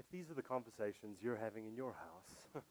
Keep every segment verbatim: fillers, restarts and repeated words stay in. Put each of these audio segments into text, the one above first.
these are the conversations you're having in your house.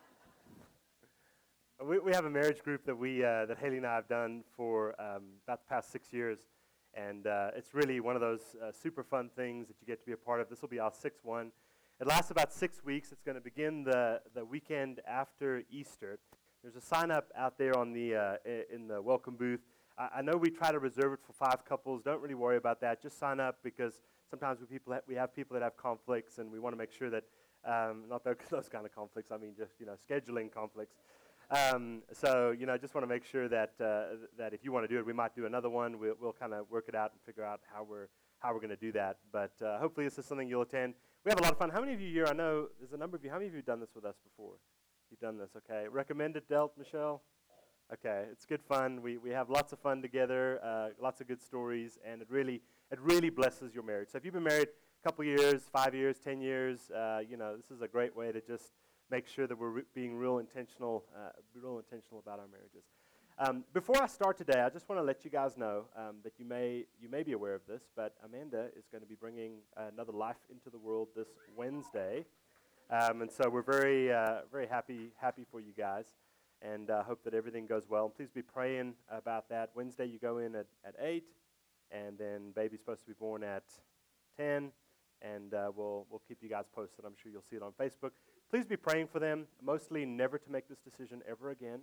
we, we have a marriage group that we uh, that Haley and I have done for um, about the past six years, and uh, it's really one of those uh, super fun things that you get to be a part of. This will be our sixth one. It lasts about six weeks. It's going to begin the, the weekend after Easter. There's a sign up out there on the uh, in the welcome booth. I, I know we try to reserve it for five couples. Don't really worry about that. Just sign up, because sometimes we people ha- we have people that have conflicts, and we want to make sure that um, not those, those kind of conflicts. I mean, just you know, scheduling conflicts. Um, so you know, just want to make sure that uh, that if you want to do it, we might do another one. We'll, we'll kind of work it out and figure out how we're how we're going to do that. But uh, hopefully, this is something you'll attend. We have a lot of fun. How many of you here? I know there's a number of you. How many of you have done this with us before? You've done this, okay? Recommended, dealt, Michelle? Okay, it's good fun. We we have lots of fun together, uh, lots of good stories, and it really it really blesses your marriage. So if you've been married a couple years, five years, ten years, uh, you know, this is a great way to just make sure that we're re- being real intentional, uh, real intentional about our marriages. Um, before I start today, I just want to let you guys know um, that you may you may be aware of this, but Amanda is going to be bringing another life into the world this Wednesday, um, and so we're very uh, very happy happy for you guys, and uh, hope that everything goes well. And please be praying about that. Wednesday you go in at, at eight, and then baby's supposed to be born at ten, and uh, we'll we'll keep you guys posted. I'm sure you'll see it on Facebook. Please be praying for them. Mostly never to make this decision ever again.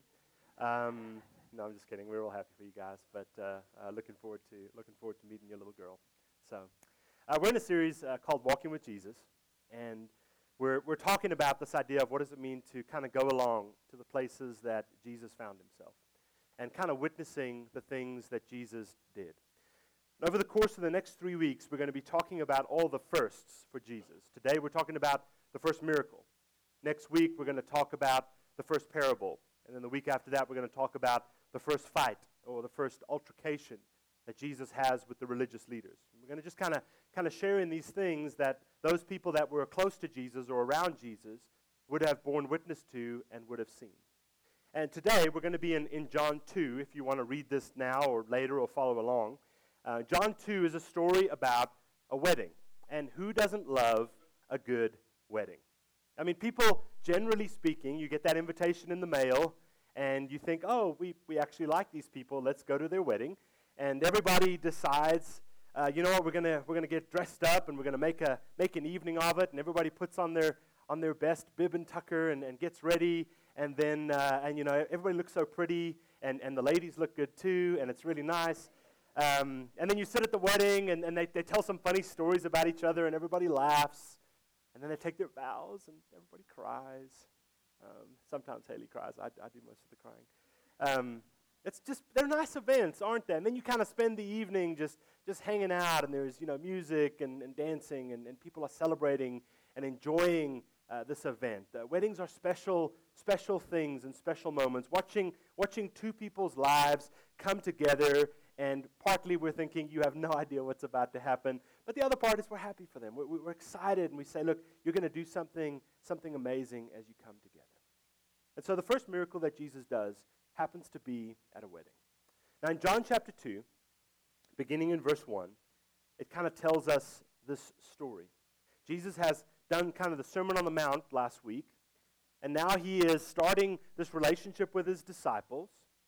Um, No, I'm just kidding. We're all happy for you guys, but uh, uh, looking forward to looking forward to meeting your little girl. So, uh, we're in a series uh, called Walking with Jesus, and we're we're talking about this idea of what does it mean to kind of go along to the places that Jesus found himself, and kind of witnessing the things that Jesus did. And over the course of the next three weeks, we're going to be talking about all the firsts for Jesus. Today, we're talking about the first miracle. Next week, we're going to talk about the first parable, and then the week after that, we're going to talk about the first fight or the first altercation that Jesus has with the religious leaders. We're going to just kind of kind of share in these things that those people that were close to Jesus or around Jesus would have borne witness to and would have seen. And today we're going to be in, in John two, if you want to read this now or later or follow along. Uh, John two is a story about a wedding. And who doesn't love a good wedding? I mean, people, generally speaking, you get that invitation in the mail, and you think, oh, we, we actually like these people. Let's go to their wedding. And everybody decides, uh, you know what, we're gonna we're gonna get dressed up, and we're gonna make a make an evening of it. And everybody puts on their on their best bib and tucker and, and gets ready. And then uh, and you know everybody looks so pretty, and, and the ladies look good too, and it's really nice. Um, and then you sit at the wedding, and, and they, they tell some funny stories about each other, and everybody laughs. And then they take their vows, and everybody cries. Um, sometimes Haley cries. I, I do most of the crying. Um, it's just, they're nice events, aren't they? And then you kind of spend the evening just, just hanging out, and there's, you know, music and, and dancing, and, and people are celebrating and enjoying uh, this event. Uh, weddings are special, special things and special moments. Watching, watching two people's lives come together, and partly we're thinking you have no idea what's about to happen, but the other part is we're happy for them. We're, we're excited, and we say, look, you're going to do something, something amazing as you come together. And so the first miracle that Jesus does happens to be at a wedding. Now in John chapter two, beginning in verse one, it kind of tells us this story. Jesus has done kind of the Sermon on the Mount last week, and now he is starting this relationship with his disciples.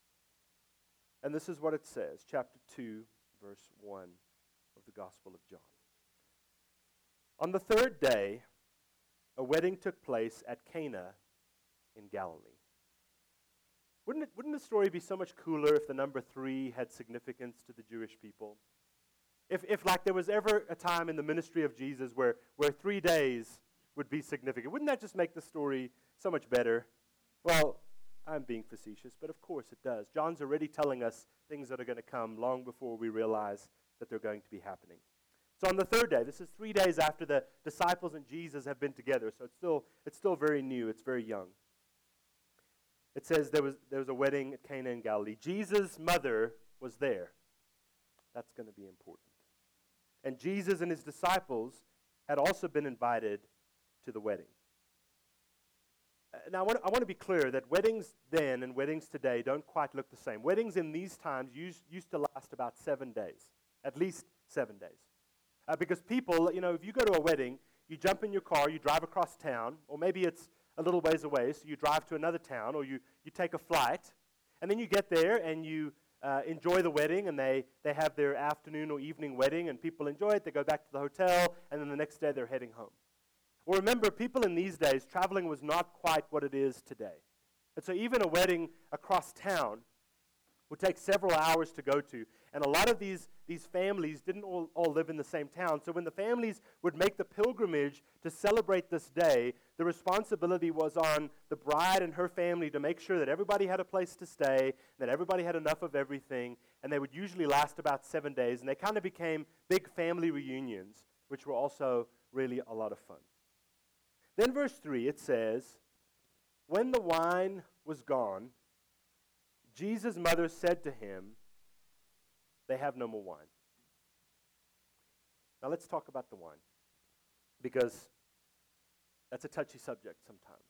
And this is what it says, chapter two, verse one of the Gospel of John. On the third day, a wedding took place at Cana in Galilee. Wouldn't it, wouldn't the story be so much cooler if the number three had significance to the Jewish people? If, if like there was ever a time in the ministry of Jesus where, where three days would be significant, wouldn't that just make the story so much better? Well, I'm being facetious, but of course it does. John's already telling us things that are going to come long before we realize that they're going to be happening. So on the third day, this is three days after the disciples and Jesus have been together, so it's still it's still very new, it's very young. It says there was there was a wedding at Cana in Galilee. Jesus' mother was there. That's going to be important. And Jesus and his disciples had also been invited to the wedding. Now, I want, I want to be clear that weddings then and weddings today don't quite look the same. Weddings in these times used, used to last about seven days, at least seven days. Uh, because people, you know, if you go to a wedding, you jump in your car, you drive across town, or maybe it's a little ways away, so you drive to another town, or you, you take a flight, and then you get there and you uh, enjoy the wedding, and they, they have their afternoon or evening wedding, and people enjoy it. They go back to the hotel, and then the next day they're heading home. Well, remember, people in these days, traveling was not quite what it is today. And so even a wedding across town would take several hours to go to. And a lot of these, these families didn't all, all live in the same town. So when the families would make the pilgrimage to celebrate this day, the responsibility was on the bride and her family to make sure that everybody had a place to stay, that everybody had enough of everything, and they would usually last about seven days. And they kind of became big family reunions, which were also really a lot of fun. Then verse three, it says, when the wine was gone, Jesus' mother said to him, they have no more wine. Now let's talk about the wine, because that's a touchy subject sometimes.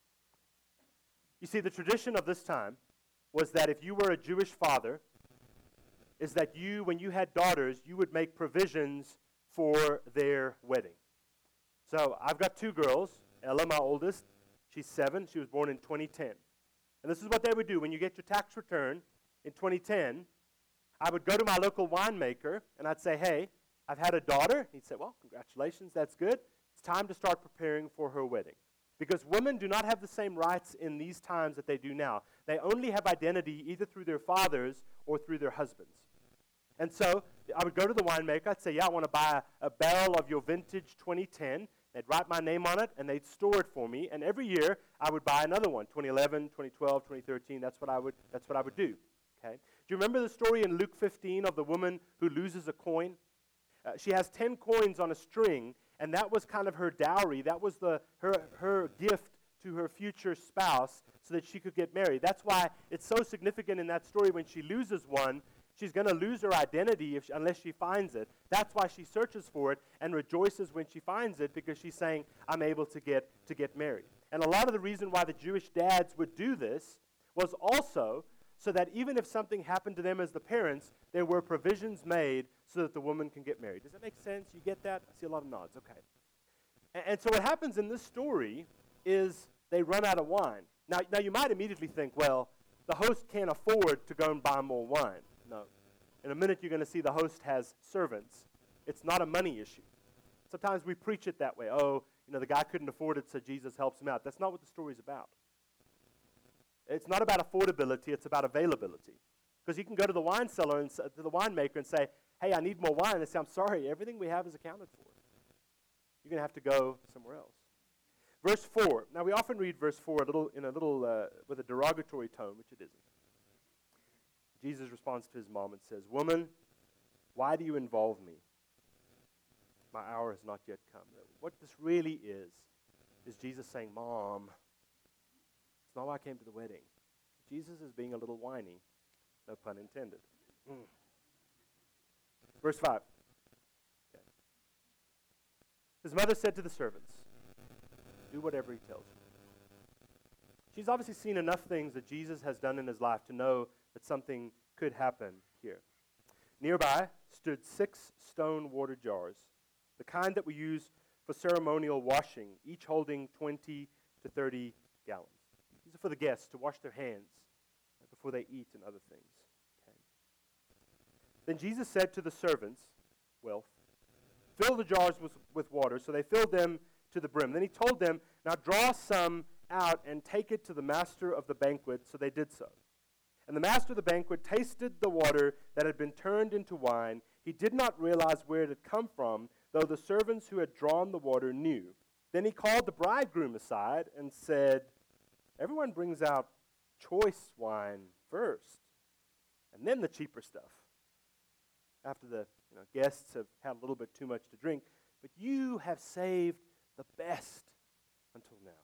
You see, the tradition of this time was that if you were a Jewish father, is that you, when you had daughters, you would make provisions for their wedding. So I've got two girls, Ella, my oldest, she's seven, she was born in twenty ten. And this is what they would do. When you get your tax return in twenty ten, I would go to my local winemaker, and I'd say, hey, I've had a daughter. He'd say, well, congratulations, that's good. It's time to start preparing for her wedding. Because women do not have the same rights in these times that they do now. They only have identity either through their fathers or through their husbands. And so I would go to the winemaker. I'd say, yeah, I want to buy a, a barrel of your vintage twenty ten. They'd write my name on it, and they'd store it for me. And every year, I would buy another one, twenty eleven, twenty twelve, twenty thirteen. That's what I would, that's what I would do. Okay? Do you remember the story in Luke fifteen of the woman who loses a coin? Uh, she has ten coins on a string, and that was kind of her dowry. That was the her her gift to her future spouse so that she could get married. That's why it's so significant in that story when she loses one. She's going to lose her identity if she, unless she finds it. That's why she searches for it and rejoices when she finds it, because she's saying, I'm able to get to get married. And a lot of the reason why the Jewish dads would do this was also so that even if something happened to them as the parents, there were provisions made so that the woman can get married. Does that make sense? You get that? I see a lot of nods. Okay. And, and so what happens in this story is they run out of wine. Now, now you might immediately think, well, the host can't afford to go and buy more wine. No. In a minute, you're going to see the host has servants. It's not a money issue. Sometimes we preach it that way. Oh, you know, the guy couldn't afford it, so Jesus helps him out. That's not what the story's about. It's not about affordability. It's about availability. Because you can go to the wine cellar and to the winemaker and say, hey, I need more wine. And they say, I'm sorry, everything we have is accounted for. You're going to have to go somewhere else. Verse four. Now, we often read verse four a little in a little uh, with a derogatory tone, which it isn't. Jesus responds to his mom and says, woman, why do you involve me? My hour has not yet come. What this really is, is Jesus saying, Mom, it's not why I came to the wedding. Jesus is being a little whiny, no pun intended. Mm. Verse five. Okay. His mother said to the servants, do whatever he tells you. She's obviously seen enough things that Jesus has done in his life to know that something could happen here. Nearby stood six stone water jars, the kind that we use for ceremonial washing, each holding twenty to thirty gallons. These are for the guests to wash their hands before they eat and other things. Okay. Then Jesus said to the servants, well, fill the jars with, with water. So they filled them to the brim. Then he told them, now draw some out and take it to the master of the banquet. So they did so. And the master of the banquet tasted the water that had been turned into wine. He did not realize where it had come from, though the servants who had drawn the water knew. Then he called the bridegroom aside and said, everyone brings out choice wine first, and then the cheaper stuff, after the you know, guests have had a little bit too much to drink. But you have saved the best until now.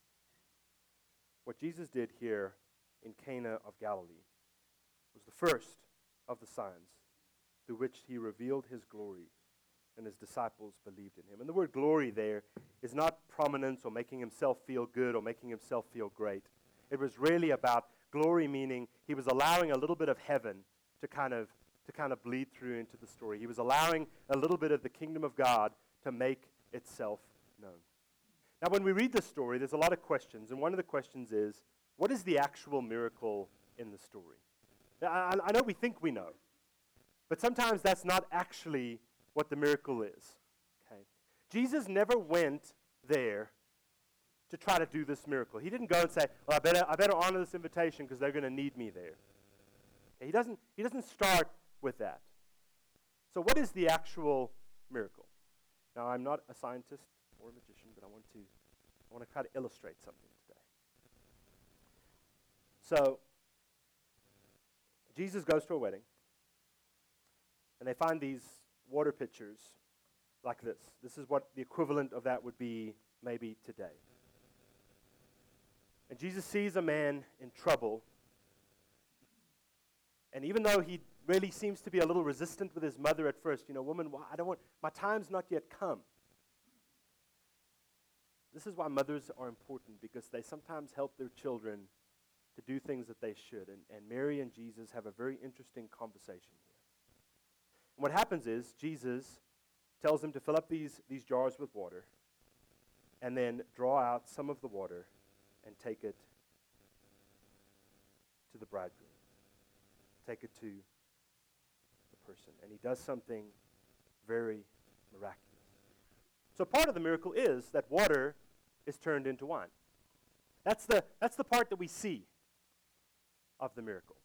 What Jesus did here in Cana of Galilee was the first of the signs through which he revealed his glory, and his disciples believed in him. And the word glory there is not prominence or making himself feel good or making himself feel great. It was really about glory, meaning he was allowing a little bit of heaven to kind of to kind of bleed through into the story. He was allowing a little bit of the kingdom of God to make itself known. Now, when we read this story, there's a lot of questions, and one of the questions is, what is the actual miracle in the story? I, I know we think we know, but sometimes that's not actually what the miracle is. Okay? Jesus never went there to try to do this miracle. He didn't go and say, well, I better, I better honor this invitation because they're going to need me there. Okay? He doesn't, he doesn't start with that. So what is the actual miracle? Now, I'm not a scientist or a magician, but I want to, I want to try to illustrate something today. So, Jesus goes to a wedding, and they find these water pitchers like this. This is what the equivalent of that would be maybe today. And Jesus sees a man in trouble, and even though he really seems to be a little resistant with his mother at first, you know, woman, why, I don't want, my time's not yet come. This is why mothers are important, because they sometimes help their children to do things that they should. And, and Mary and Jesus have a very interesting conversation here. And what happens is Jesus tells them to fill up these, these jars with water and then draw out some of the water and take it to the bridegroom. Take it to the person. And he does something very miraculous. So part of the miracle is that water is turned into wine. That's the, that's the part that we see of the miracle.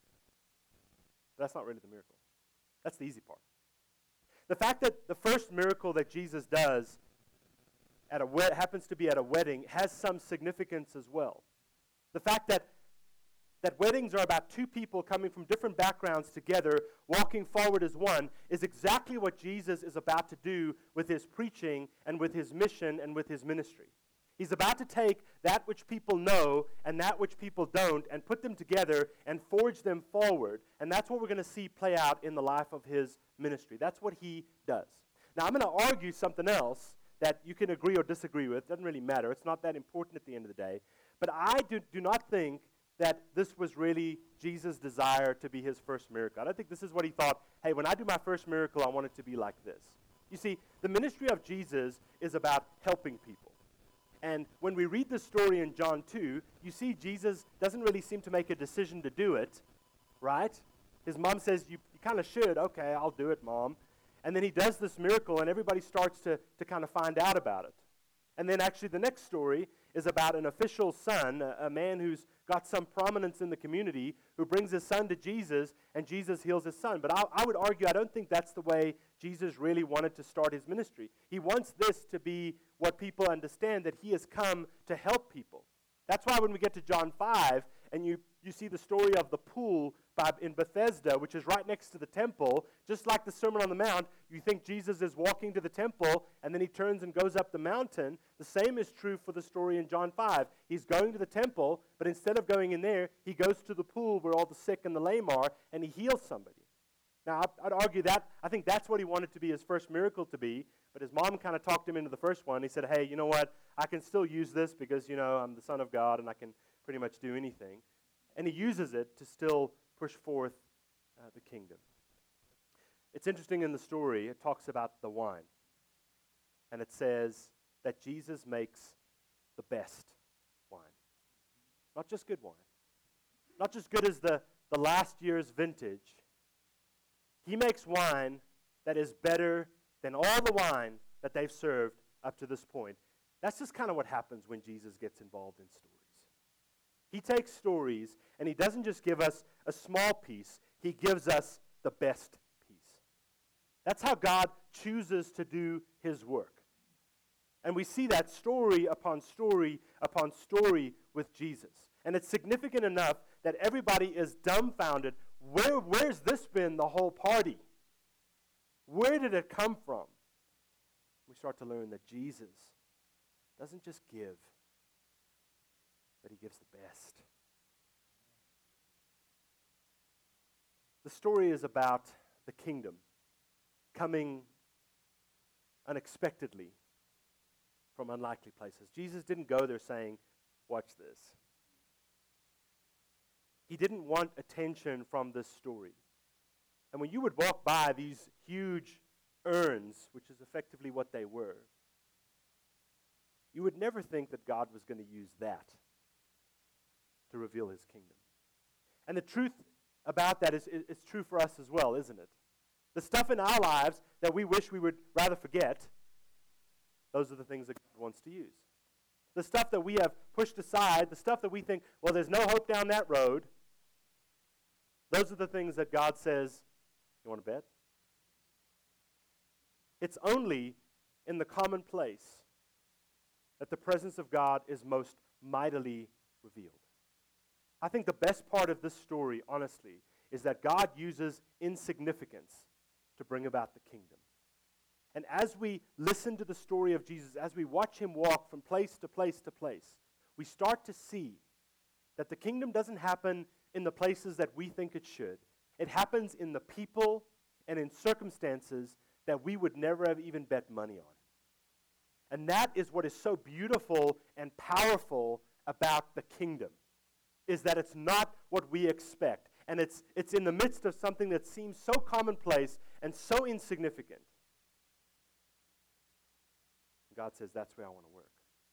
But that's not really the miracle. That's the easy part. The fact that the first miracle that Jesus does at a wed- happens to be at a wedding has some significance as well. The fact that that weddings are about two people coming from different backgrounds together, walking forward as one, is exactly what Jesus is about to do with his preaching and with his mission and with his ministry. He's about to take that which people know and that which people don't and put them together and forge them forward. And that's what we're going to see play out in the life of his ministry. That's what he does. Now, I'm going to argue something else that you can agree or disagree with. It doesn't really matter. It's not that important at the end of the day. But I do, do not think that this was really Jesus' desire to be his first miracle. I don't think this is what he thought, hey, when I do my first miracle, I want it to be like this. You see, the ministry of Jesus is about helping people. And when we read the story in John two, you see Jesus doesn't really seem to make a decision to do it, right? His mom says, you, you kind of should. Okay, I'll do it, Mom. And then he does this miracle, and everybody starts to, to kind of find out about it. And then actually the next story is about an official son, a, a man who's got some prominence in the community, who brings his son to Jesus, and Jesus heals his son. But I, I would argue, I don't think that's the way Jesus really wanted to start his ministry. He wants this to be what people understand, that he has come to help people. That's why when we get to John five, and you, you see the story of the pool by, in Bethesda, which is right next to the temple, just like the Sermon on the Mount, you think Jesus is walking to the temple, and then he turns and goes up the mountain. The same is true for the story in John five. He's going to the temple, but instead of going in there, he goes to the pool where all the sick and the lame are, and he heals somebody. Now, I'd argue that, I think that's what he wanted to be his first miracle to be, but his mom kind of talked him into the first one. He said, hey, you know what, I can still use this because, you know, I'm the Son of God and I can pretty much do anything. And he uses it to still push forth uh, the kingdom. It's interesting in the story, it talks about the wine. And it says that Jesus makes the best wine. Not just good wine. Not just good as the, the last year's vintage. He makes wine that is better than all the wine that they've served up to this point. That's just kind of what happens when Jesus gets involved in stories. He takes stories, and he doesn't just give us a small piece. He gives us the best piece. That's how God chooses to do his work. And we see that story upon story upon story with Jesus. And it's significant enough that everybody is dumbfounded. Where, where's this been the whole party? Where did it come from? We start to learn that Jesus doesn't just give, but he gives the best. The story is about the kingdom coming unexpectedly from unlikely places. Jesus didn't go there saying, watch this. He didn't want attention from this story. And when you would walk by these huge urns, which is effectively what they were, you would never think that God was going to use that to reveal his kingdom. And the truth about that is, is it's true for us as well, isn't it? The stuff in our lives that we wish we would rather forget, those are the things that God wants to use. The stuff that we have pushed aside, the stuff that we think, well, there's no hope down that road, those are the things that God says, you want to bet? It's only in the commonplace that the presence of God is most mightily revealed. I think the best part of this story, honestly, is that God uses insignificance to bring about the kingdom. And as we listen to the story of Jesus, as we watch him walk from place to place to place, we start to see that the kingdom doesn't happen in the places that we think it should. It happens in the people and in circumstances that we would never have even bet money on. And that is what is so beautiful and powerful about the kingdom, is that it's not what we expect. And it's, it's in the midst of something that seems so commonplace and so insignificant. God says, that's where I want to work.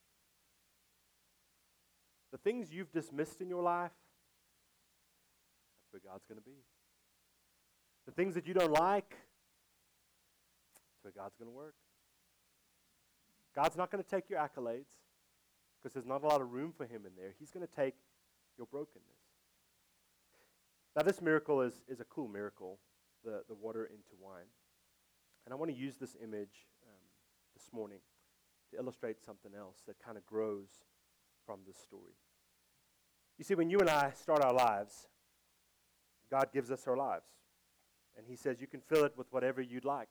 The things you've dismissed in your life, that's where God's going to be. The things that you don't like, that's where God's going to work. God's not going to take your accolades because there's not a lot of room for him in there. He's going to take your brokenness. Now, this miracle is, is a cool miracle, the, the water into wine. And I want to use this image um, this morning to illustrate something else that kind of grows from this story. You see, when you and I start our lives, God gives us our lives. And he says you can fill it with whatever you'd like.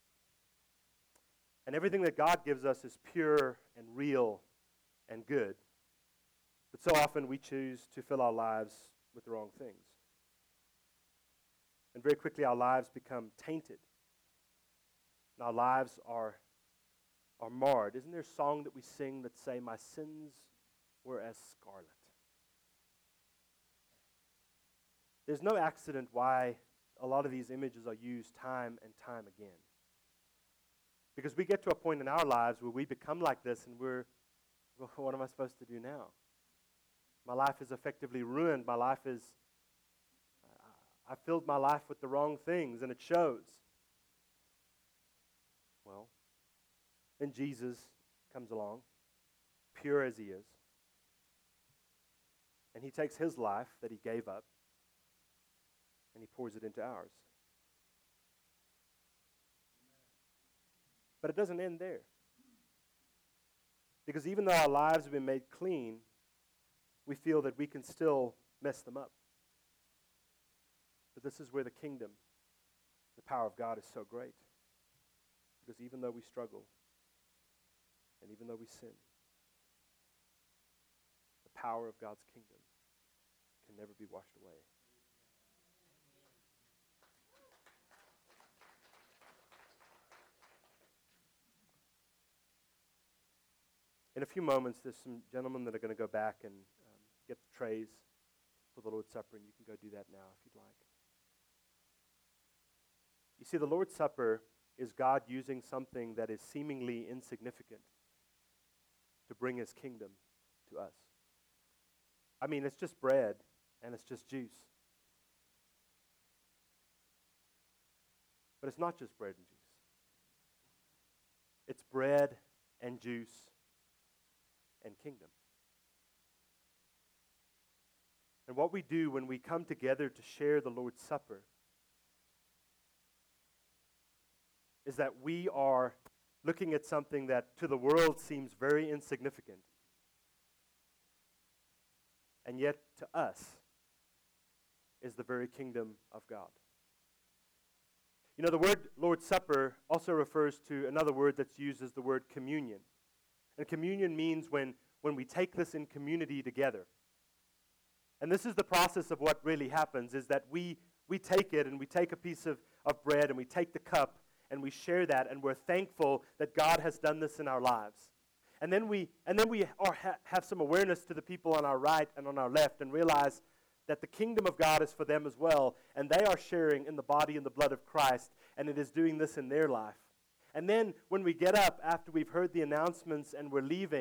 And everything that God gives us is pure and real and good. But so often we choose to fill our lives with the wrong things. And very quickly our lives become tainted. And our lives are, are marred. Isn't there a song that we sing that say, my sins were as scarlet? There's no accident why a lot of these images are used time and time again. Because we get to a point in our lives where we become like this and we're, well, what am I supposed to do now? My life is effectively ruined. My life is, uh, I filled my life with the wrong things and it shows. Well, then Jesus comes along, pure as he is, and he takes his life that he gave up and he pours it into ours. But it doesn't end there. Because even though our lives have been made clean, we feel that we can still mess them up. But this is where the kingdom, the power of God is so great. Because even though we struggle, and even though we sin, the power of God's kingdom can never be washed away. In a few moments, there's some gentlemen that are going to go back and um, get the trays for the Lord's Supper, and you can go do that now if you'd like. You see, the Lord's Supper is God using something that is seemingly insignificant to bring his kingdom to us. I mean, it's just bread and it's just juice. But it's not just bread and juice. It's bread and juice and kingdom. And what we do when we come together to share the Lord's Supper is that we are looking at something that to the world seems very insignificant. And yet to us is the very kingdom of God. You know, the word Lord's Supper also refers to another word that's used as the word communion. And communion means when, when we take this in community together. And this is the process of what really happens, is that we, we take it and we take a piece of, of bread and we take the cup and we share that and we're thankful that God has done this in our lives. And then we, and then we are ha- have some awareness to the people on our right and on our left and realize that the kingdom of God is for them as well. And they are sharing in the body and the blood of Christ, and it is doing this in their life. And then when we get up after we've heard the announcements and we're leaving,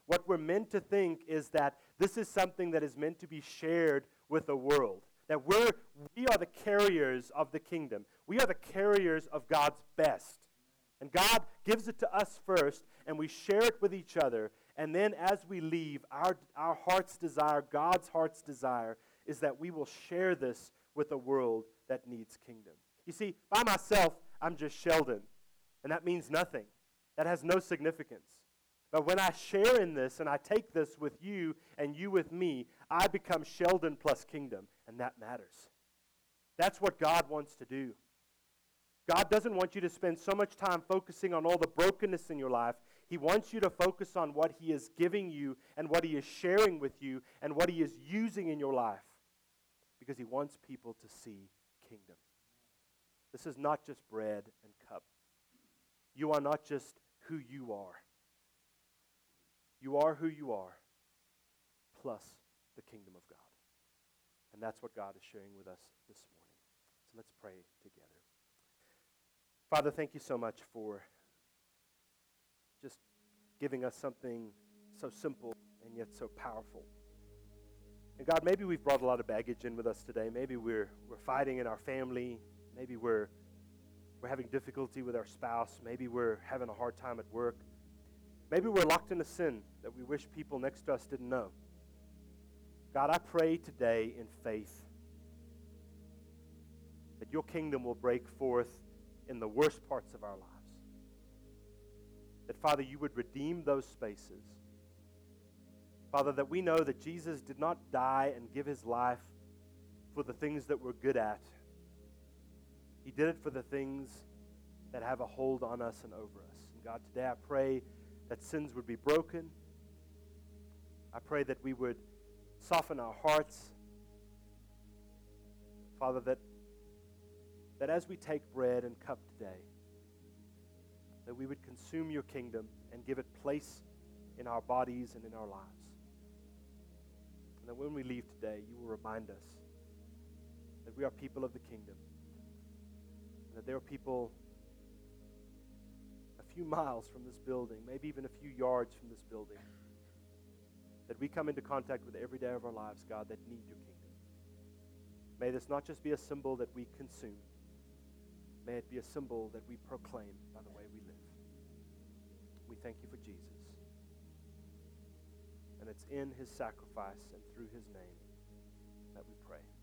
what we're meant to think is that this is something that is meant to be shared with the world. That we're, we are the carriers of the kingdom. We are the carriers of God's best. And God gives it to us first, and we share it with each other. And then as we leave, our, our heart's desire, God's heart's desire, is that we will share this with a world that needs kingdom. You see, by myself, I'm just Sheldon, and that means nothing. That has no significance. But when I share in this and I take this with you and you with me, I become Sheldon plus kingdom, and that matters. That's what God wants to do. God doesn't want you to spend so much time focusing on all the brokenness in your life. He wants you to focus on what He is giving you and what He is sharing with you and what He is using in your life, because He wants people to see kingdom. This is not just bread and cup. You are not just who you are. You are who you are, plus the kingdom of God. And that's what God is sharing with us this morning. So let's pray together. Father, thank you so much for just giving us something so simple and yet so powerful. And God, maybe we've brought a lot of baggage in with us today. Maybe we're we're fighting in our family. Maybe we're we're having difficulty with our spouse. Maybe we're having a hard time at work. Maybe we're locked in a sin that we wish people next to us didn't know. God, I pray today in faith that your kingdom will break forth in the worst parts of our lives. That, Father, you would redeem those spaces. Father, that we know that Jesus did not die and give his life for the things that we're good at. He did it for the things that have a hold on us and over us. And God, today I pray that sins would be broken. I pray that we would soften our hearts. Father, that, that as we take bread and cup today, that we would consume your kingdom and give it place in our bodies and in our lives. And that when we leave today, you will remind us that we are people of the kingdom, and that there are people a few miles from this building, maybe even a few yards from this building, that we come into contact with every day of our lives, God, that need your kingdom. May this not just be a symbol that we consume. May it be a symbol that we proclaim by the way we live. We thank you for Jesus. And it's in his sacrifice and through his name that we pray.